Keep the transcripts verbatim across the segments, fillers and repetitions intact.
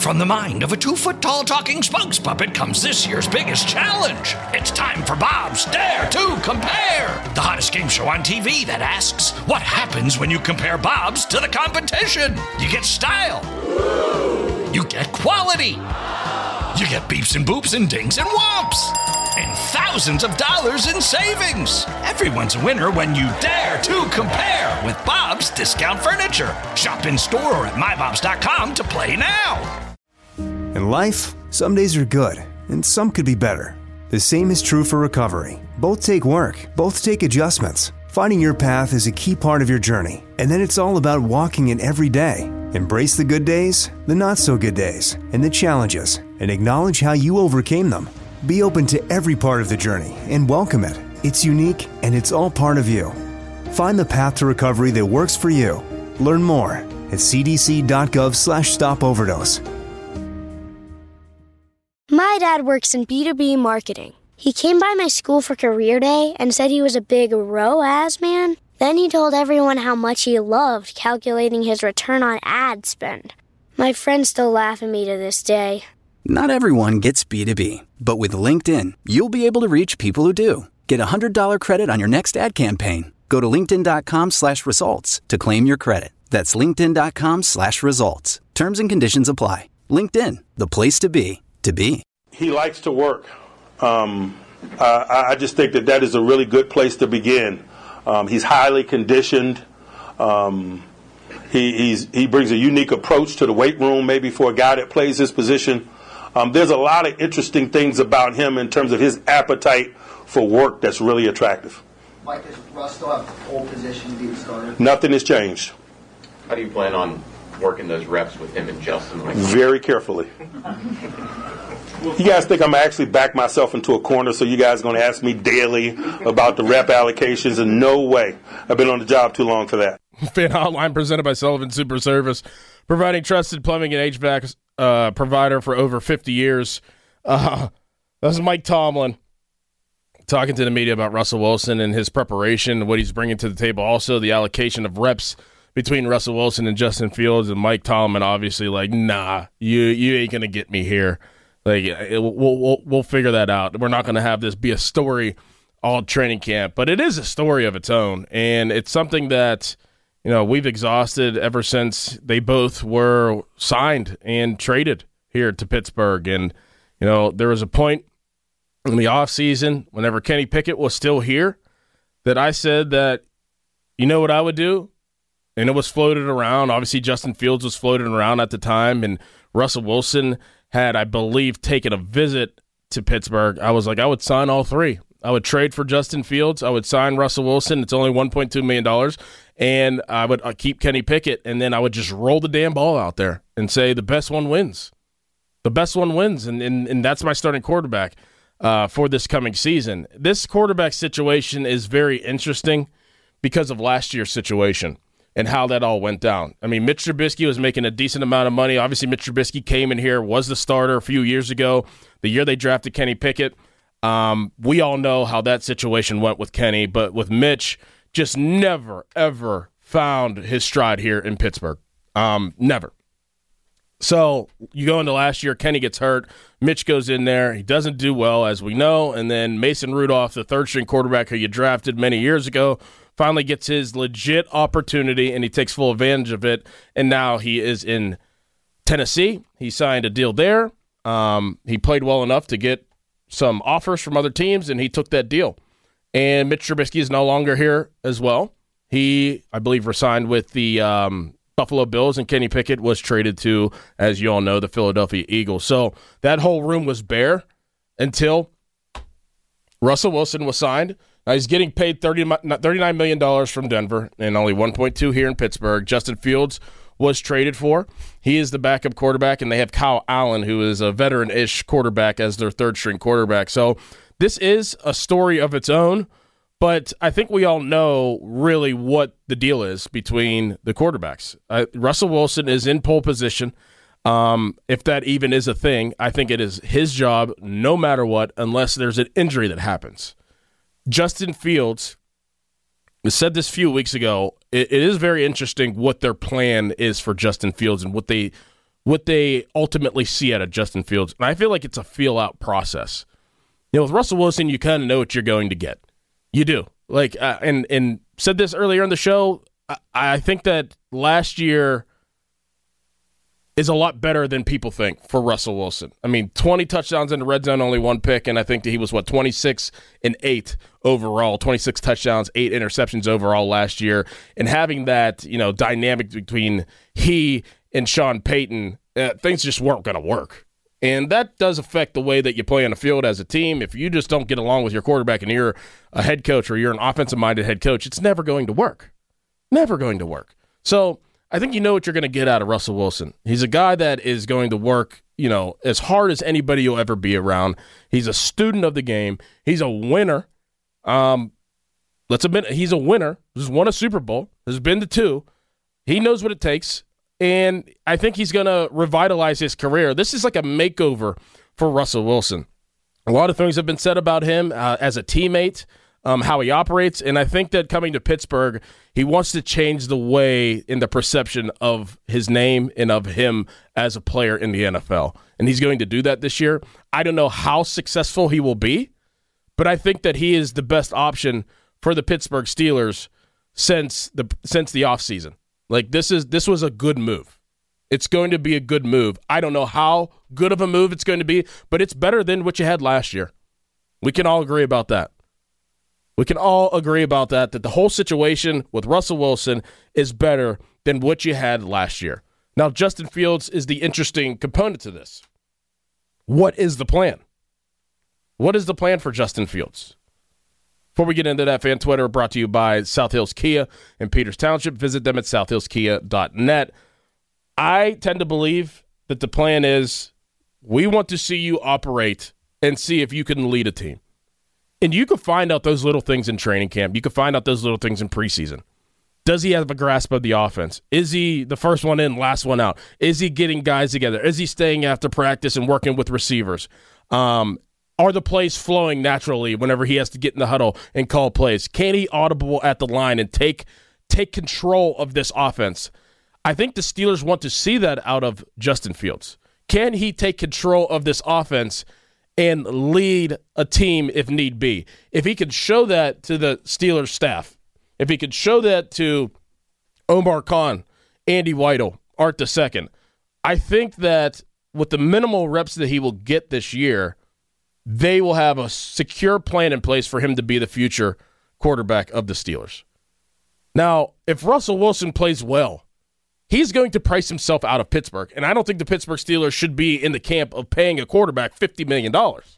From the mind of a two-foot-tall talking spokes puppet comes this year's biggest challenge. It's time for Bob's Dare to Compare, the hottest game show on T V that asks, what happens when you compare Bobs to the competition? You get style. You get quality. You get beeps and boops and dings and whomps. And thousands of dollars in savings. Everyone's a winner when you dare to compare with Bob's Discount Furniture. Shop in store or at my bobs dot com to play now. In life, some days are good, and some could be better. The same is true for recovery. Both take work, both take adjustments. Finding your path is a key part of your journey, and then it's all about walking it every day. Embrace the good days, the not-so-good days, and the challenges, and acknowledge how you overcame them. Be open to every part of the journey and welcome it. It's unique, and it's all part of you. Find the path to recovery that works for you. Learn more at c d c dot gov slash stop overdose. My dad works in B two B marketing. He came by my school for career day and said he was a big R O A S man. Then he told everyone how much he loved calculating his return on ad spend. My friends still laugh at me to this day. Not everyone gets B two B, but with LinkedIn, you'll be able to reach people who do. Get a one hundred dollars credit on your next ad campaign. Go to linkedin dot com slash results to claim your credit. That's linkedin dot com slash results. Terms and conditions apply. LinkedIn, the place to be, to be. He likes to work. Um, I, I just think that that is a really good place to begin. Um, he's highly conditioned. Um, he, he's, he brings a unique approach to the weight room, maybe for a guy that plays his position. Um, there's a lot of interesting things about him in terms of his appetite for work that's really attractive. Mike, does Russ still have the pole position to be the starter? Nothing has changed. How do you plan on working those reps with him and Justin? Like Very carefully. You guys think I'm actually back myself into a corner, so you guys are going to ask me daily about the rep allocations? And no way. I've been on the job too long for that. Fan Hotline presented by Sullivan Super Service, providing trusted plumbing and H V A C uh, provider for over fifty years. Uh, that's Mike Tomlin talking to the media about Russell Wilson and his preparation, what he's bringing to the table. Also, the allocation of reps between Russell Wilson and Justin Fields, and Mike Tomlin obviously like, nah, you you ain't going to get me here. Like, it, we'll, we'll we'll figure that out. We're not going to have this be a story all training camp, but it is a story of its own, and it's something that, you know, we've exhausted ever since they both were signed and traded here to Pittsburgh. And, you know, there was a point in the offseason, whenever Kenny Pickett was still here, that I said that, you know what I would do? And it was floated around. Obviously, Justin Fields was floated around at the time, and Russell Wilson had, I believe, taken a visit to Pittsburgh. I was like, I would sign all three. I would trade for Justin Fields. I would sign Russell Wilson. It's only one point two million dollars. And I would uh, keep Kenny Pickett, and then I would just roll the damn ball out there and say the best one wins. The best one wins, and and, and that's my starting quarterback uh, for this coming season. This quarterback situation is very interesting because of last year's situation and how that all went down. I mean, Mitch Trubisky was making a decent amount of money. Obviously, Mitch Trubisky came in here, was the starter a few years ago, the year they drafted Kenny Pickett. Um, we all know how that situation went with Kenny, but with Mitch, just never, ever found his stride here in Pittsburgh. Um, never. So you go into last year, Kenny gets hurt, Mitch goes in there, he doesn't do well, as we know, and then Mason Rudolph, the third-string quarterback who you drafted many years ago, finally gets his legit opportunity, and he takes full advantage of it, and now he is in Tennessee. He signed a deal there. Um, he played well enough to get some offers from other teams, and he took that deal. And Mitch Trubisky is no longer here as well. He, I believe, resigned with the um, Buffalo Bills, and Kenny Pickett was traded to, as you all know, the Philadelphia Eagles. So that whole room was bare until Russell Wilson was signed. Now he's getting paid thirty-nine million dollars from Denver and only one point two here in Pittsburgh. Justin Fields was traded for. He is the backup quarterback, and they have Kyle Allen, who is a veteran-ish quarterback, as their third-string quarterback. So this is a story of its own, but I think we all know really what the deal is between the quarterbacks. Uh, Russell Wilson is in pole position. Um, if that even is a thing, I think it is his job no matter what, unless there's an injury that happens. Justin Fields said this a few weeks ago. It, it is very interesting what their plan is for Justin Fields and what they what they ultimately see out of Justin Fields. And I feel like it's a feel-out process. You know, with Russell Wilson, you kind of know what you're going to get. You do. Like, uh, and and said this earlier in the show, I, I think that last year is a lot better than people think for Russell Wilson. I mean, twenty touchdowns in the red zone, only one pick, and I think that he was, what, twenty-six and eight overall, twenty-six touchdowns, eight interceptions overall last year. And having that, you know, dynamic between he and Sean Payton, uh, things just weren't going to work. And that does affect the way that you play on the field as a team. If you just don't get along with your quarterback and you're a head coach or you're an offensive-minded head coach, it's never going to work. Never going to work. So I think you know what you're going to get out of Russell Wilson. He's a guy that is going to work, you know, as hard as anybody you'll ever be around. He's a student of the game. He's a winner. Um, let's admit it, he's a winner. He's won a Super Bowl. Has been to two. He knows what it takes. And I think he's going to revitalize his career. This is like a makeover for Russell Wilson. A lot of things have been said about him uh, as a teammate, um, how he operates. And I think that coming to Pittsburgh, he wants to change the way in the perception of his name and of him as a player in the N F L. And he's going to do that this year. I don't know how successful he will be, but I think that he is the best option for the Pittsburgh Steelers since the since the offseason. Like, this is this was a good move. It's going to be a good move. I don't know how good of a move it's going to be, but it's better than what you had last year. We can all agree about that. We can all agree about that, that the whole situation with Russell Wilson is better than what you had last year. Now, Justin Fields is the interesting component to this. What is the plan? What is the plan for Justin Fields? Before we get into that, fan Twitter brought to you by South Hills Kia in Peters Township. Visit them at south hills kia dot net. I tend to believe that the plan is we want to see you operate and see if you can lead a team. And you can find out those little things in training camp. You can find out those little things in preseason. Does he have a grasp of the offense? Is he the first one in, last one out? Is he getting guys together? Is he staying after practice and working with receivers? Um Are the plays flowing naturally whenever he has to get in the huddle and call plays? Can he audible at the line and take take control of this offense? I think the Steelers want to see that out of Justin Fields. Can he take control of this offense and lead a team if need be? If he could show that to the Steelers staff, if he could show that to Omar Khan, Andy Weidel, Art the Second, I think that with the minimal reps that he will get this year, they will have a secure plan in place for him to be the future quarterback of the Steelers. Now, if Russell Wilson plays well, he's going to price himself out of Pittsburgh, and I don't think the Pittsburgh Steelers should be in the camp of paying a quarterback fifty million dollars.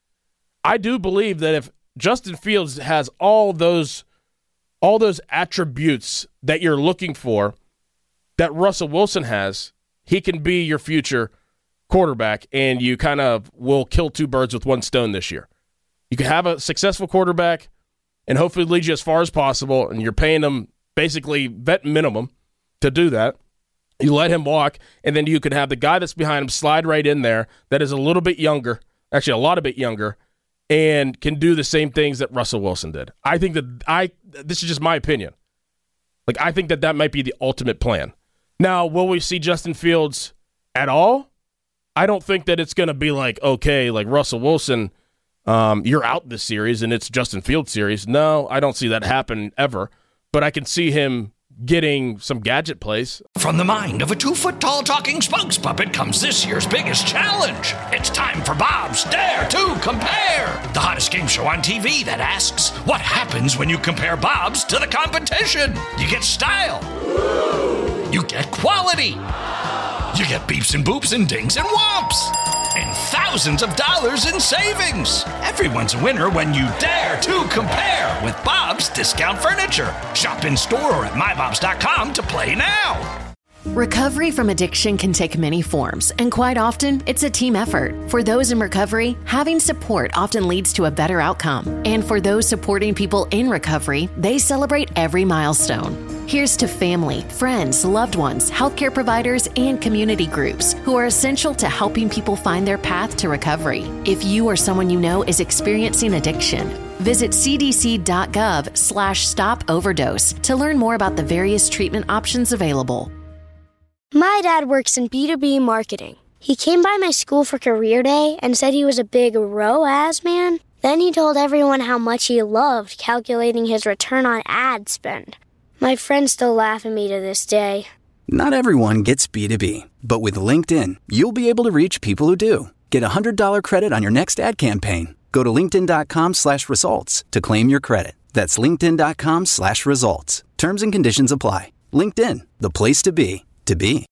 I do believe that if Justin Fields has all those, all those attributes that you're looking for that Russell Wilson has, he can be your future quarterback, and you kind of will kill two birds with one stone this year. You can have a successful quarterback and hopefully lead you as far as possible, and you're paying him basically vet minimum to do that. You let him walk, and then you can have the guy that's behind him slide right in there that is a little bit younger, actually a lot of bit younger, and can do the same things that Russell Wilson did. I think that I this is just my opinion. Like, I think that that might be the ultimate plan. Now, will we see Justin Fields at all? I don't think that it's going to be like, okay, like Russell Wilson, um, you're out this series and it's Justin Fields series. No, I don't see that happen ever. But I can see him getting some gadget plays. From the mind of a two-foot-tall talking spokes puppet comes this year's biggest challenge. It's time for Bob's Dare to Compare, the hottest game show on T V that asks, what happens when you compare Bob's to the competition? You get style. You get quality. You get beeps and boops and dings and whomps. And thousands of dollars in savings. Everyone's a winner when you dare to compare with Bob's Discount Furniture. Shop in store or at my bobs dot com to play now. Recovery from addiction can take many forms, and quite often, it's a team effort. For those in recovery, having support often leads to a better outcome. And for those supporting people in recovery, they celebrate every milestone. Here's to family, friends, loved ones, healthcare providers, and community groups who are essential to helping people find their path to recovery. If you or someone you know is experiencing addiction, visit c d c dot gov slash stop overdose to learn more about the various treatment options available. My dad works in B two B marketing. He came by my school for career day and said he was a big R O A S man. Then he told everyone how much he loved calculating his return on ad spend. My friends still laugh at me to this day. Not everyone gets B two B, but with LinkedIn, you'll be able to reach people who do. Get a one hundred dollars credit on your next ad campaign. Go to linkedin.com slash results to claim your credit. That's linkedin.com slash results. Terms and conditions apply. LinkedIn, the place to be, to be.